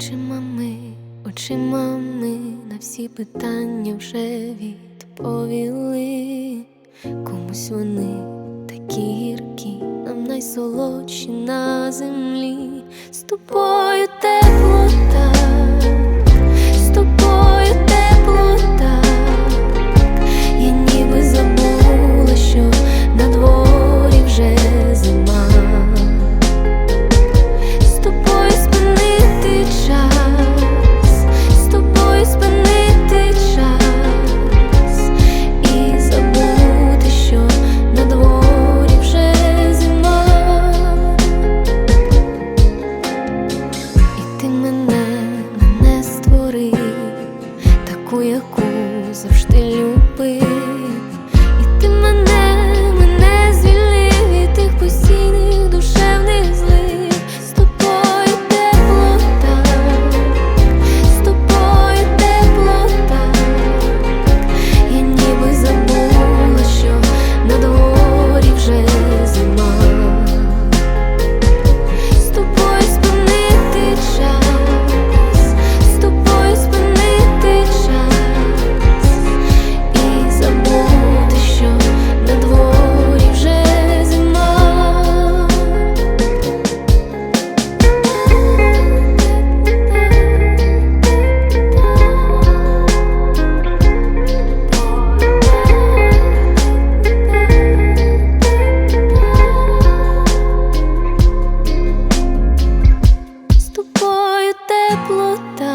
Очима ми на всі питання вже відповіли. Комусь вони такі гіркі, нам найсолодші на землі. З тобою теплота, з тобою теплота. Я ніби забула, що на дворі вже зима. З тобою спинити час, з тобою спинити час і забути, що на дворі вже зима. І ти мене створив, таку, яку завжди любив. І ти мене звільнив від тих постійних душевних злив. З тобою теплота, з тобою теплота. Я ніби забула, що на дворі вже зима. З тобою спинити час, з тобою спинити час і забути, що на дворі вже зима. З тобою теплота,